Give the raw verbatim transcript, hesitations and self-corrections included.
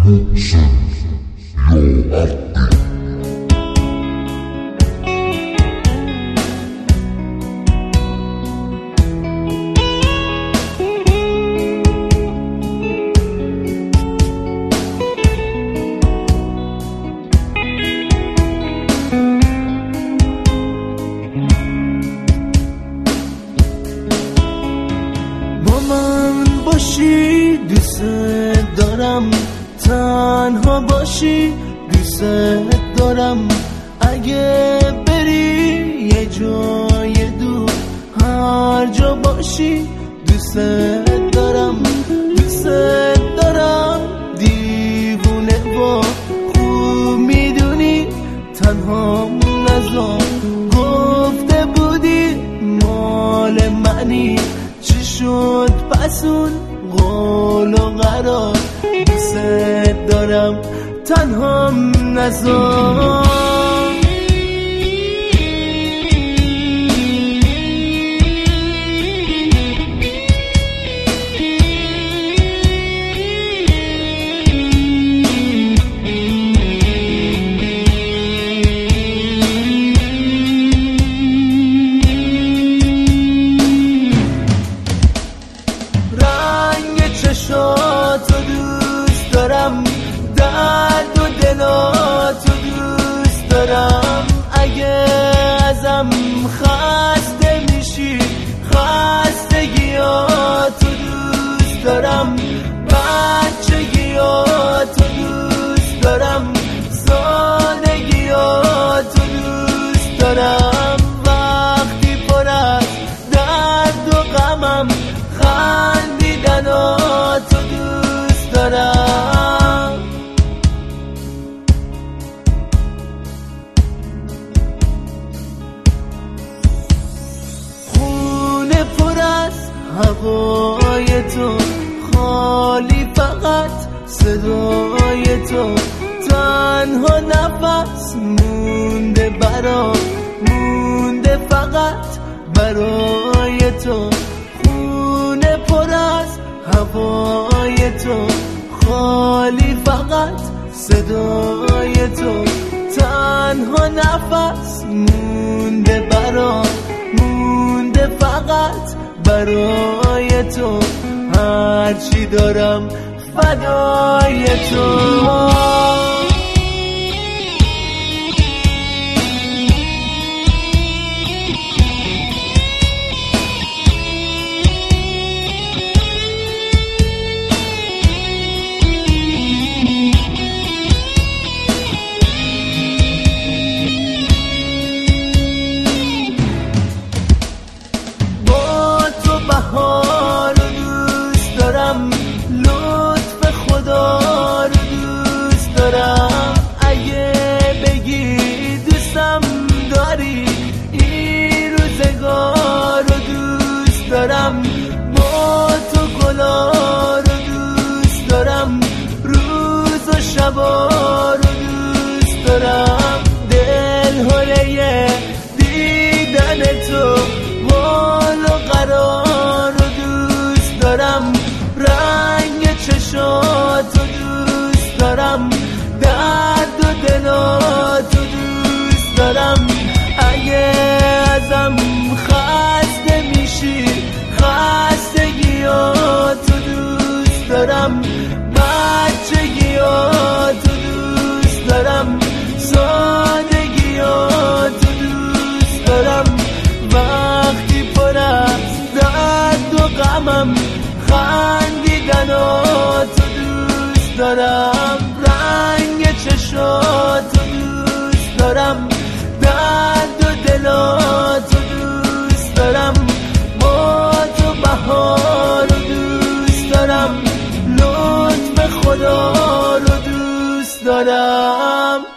باشی دوست دارم، تنها باشی دوست دارم، اگه بری یه جای دور هر جا باشی دوست دارم، دوست دارم دیوونه و خوب میدونی تنها نزار، گفته بودی مال منی چی شد پس اون قول و قرار، دوست دارم تنها نزار. چشاتو دوست دارم، درد و دلاتو دوست دارم، اگه ازم خسته میشی خستگیاتو دوست دارم، بچگیاتو دوست دارم، سادگیاتو دوست دارم، وقتی پر از درد و غمم خندیدناتو دوست دارم. خونه پر از هوای تو، خالی فقط صدای تو، تنها نفس مونده برام، مونده فقط برای تو، خونه پر از هوای تو، خالی فقط صدای تو، تنها نفس مونده برام، مونده فقط برای تو، هرچی دارم فدای تو. بهار رو دوست دارم، لطف خدا رو دوست دارم، اگه بگی دوستم داری این روزگار رو دوست دارم، با تو گلا رو دوست دارم، روز و شبا رو دوست دارم، دل هوله دیدن تو، قول و قرار رو دوست دارم، رنگ چشاتو دوست دارم، درد و دلاتو دوست دارم، اگه ازم خسته میشی خستگیاتو دوست دارم، بچگیاتو دوست دارم، سادگیاتو دوست دارم، وقتی پر از درد و غمم خندیدناتو دوست دارم، رنگ چشاتو دوست دارم، درد و دلاتو دوست دارم، با تو بهار رو دوست دارم، لطف خدا رو دوست دارم.